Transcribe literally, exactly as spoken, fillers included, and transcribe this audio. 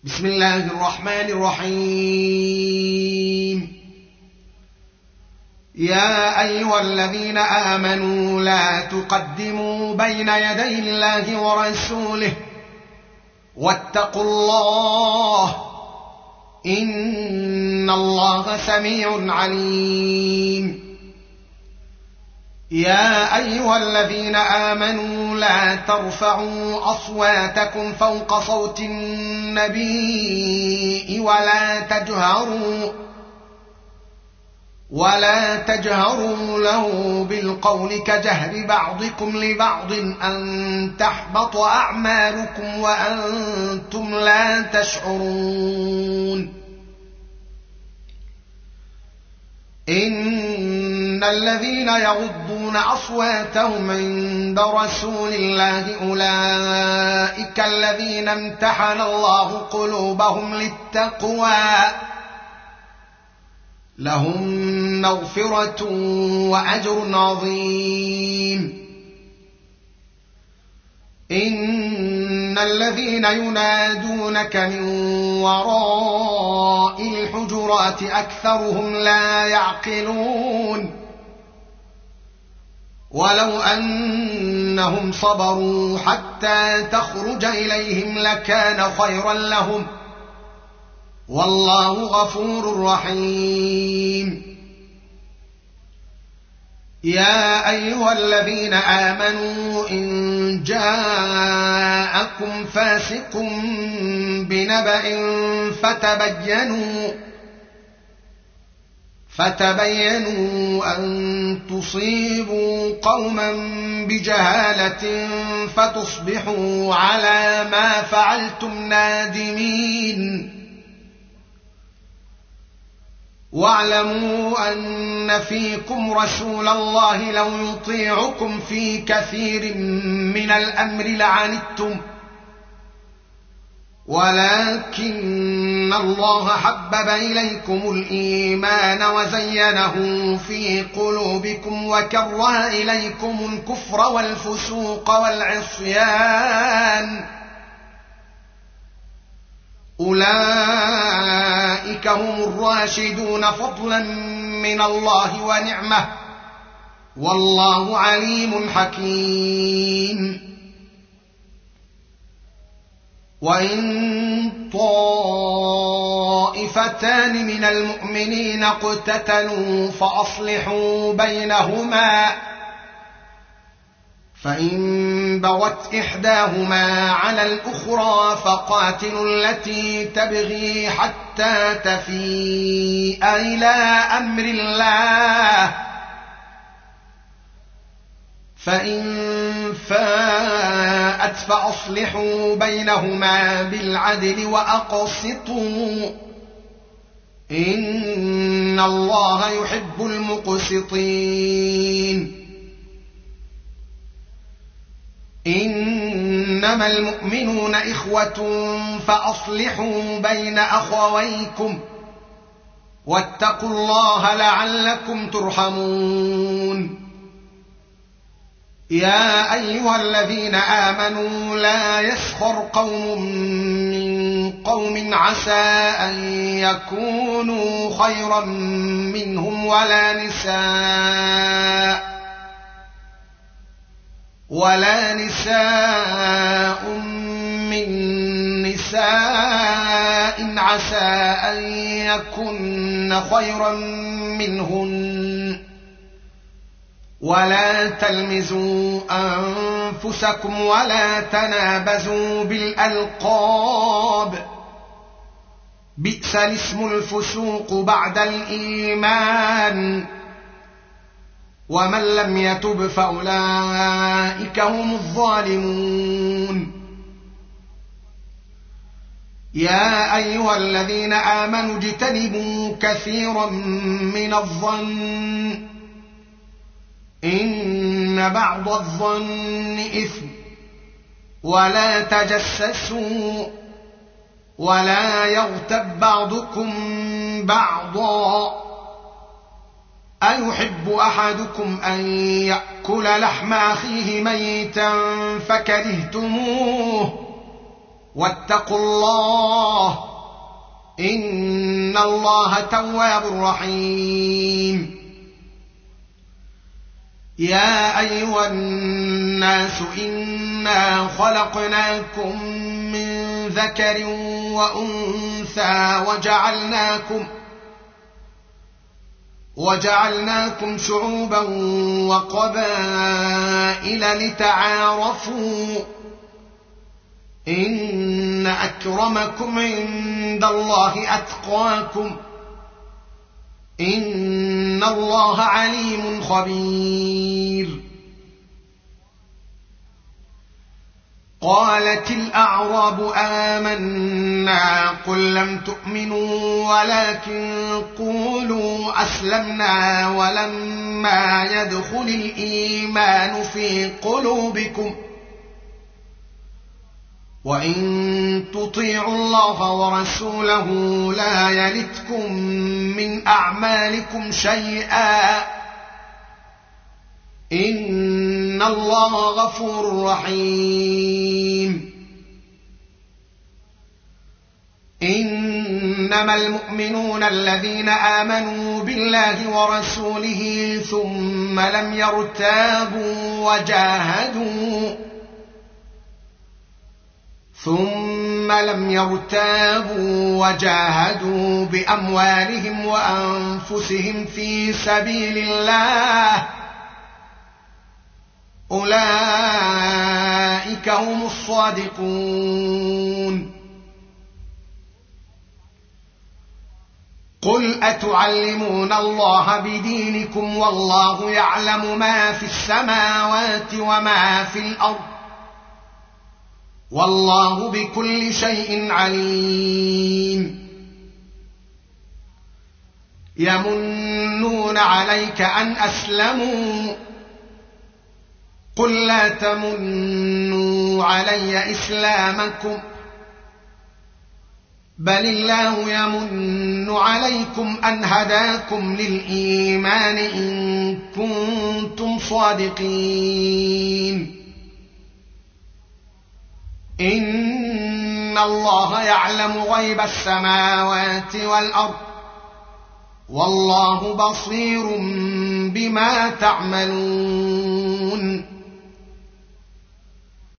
بسم الله الرحمن الرحيم. يا أيها الذين آمنوا لا تقدموا بين يدي الله ورسوله واتقوا الله إن الله سميع عليم. يا أيها الذين آمنوا لا ترفعوا أصواتكم فوق صوت النبي ولا تجهروا ولا تجهروا له بالقول كجهر بعضكم لبعض أن تحبط أعمالكم وأنتم لا تشعرون. إن الذين يغضون أصواتهم عند رسول الله أولئك الذين امتحن الله قلوبهم للتقوى لهم مغفرة وأجر عظيم. إن الذين ينادونك من وراء الحجرات أكثرهم لا يعقلون. ولو أنهم صبروا حتى تخرج إليهم لكان خيرا لهم والله غفور رحيم. يا أيها الذين آمنوا إن جاءكم فاسق بنبأ فتبينوا فتبينوا أن تصيبوا قوما بجهالة فتصبحوا على ما فعلتم نادمين. واعلموا أن فيكم رسول الله لو يطيعكم في كثير من الأمر لعنتم ولكن الله حبب إليكم الإيمان وزينه في قلوبكم وكره إليكم الكفر والفسوق والعصيان أولئك هم الراشدون فضلا من الله ونعمة والله عليم حكيم. وإن طائفتان من المؤمنين اقتتلوا فأصلحوا بينهما فإن بغت إحداهما على الأخرى فقاتلوا التي تبغي حتى تفيء إلى أمر الله فإن فاءت فأصلحوا بينهما بالعدل وأقسطوا إن الله يحب المقسطين. إنما المؤمنون إخوة فأصلحوا بين أخويكم واتقوا الله لعلكم ترحمون. يا أيها الذين آمنوا لا يسخر قوم من قوم عسى أن يكونوا خيرا منهم ولا نساء ولا نساء من نساء عسى أن يكن خيرا منهن ولا تلمزوا أنفسكم ولا تنابزوا بالألقاب بئس الاسم الفسوق بعد الإيمان ومن لم يتب فأولئك هم الظالمون. يا أيها الذين آمنوا اجتنبوا كثيرا من الظن إن بعض الظن إثم ولا تجسسوا ولا يغتب بعضكم بعضا أيحب أحدكم أن يأكل لحم أخيه ميتا فكرهتموه واتقوا الله إن الله تواب رحيم. يا أيها الناس إنا خلقناكم من ذكر وأنثى وجعلناكم وجعلناكم شعوبا وقبائل لتعارفوا إن أكرمكم عند الله أتقاكم إن الله عليم خبير. قالت الأعراب آمنا قل لم تؤمنوا ولكن قولوا أسلمنا ولما يدخل الإيمان في قلوبكم وإن تطيعوا الله ورسوله لا يلتكم من أعمالكم شيئا إن الله غفور رحيم. إنما المؤمنون الذين آمنوا بالله ورسوله ثم لم يرتابوا وجاهدوا ثم لم يرتابوا وجاهدوا بأموالهم وأنفسهم في سبيل الله أولئك هم الصادقون. قل أتعلمون الله بدينكم والله يعلم ما في السماوات وما في الأرض والله بكل شيء عليم. يمنون عليك أن أسلموا قل لا تمنوا علي إسلامكم بل الله يمن عليكم أن هداكم للإيمان إن كنتم صادقين. إن الله يعلم غيب السماوات والأرض والله بصير بما تعملون.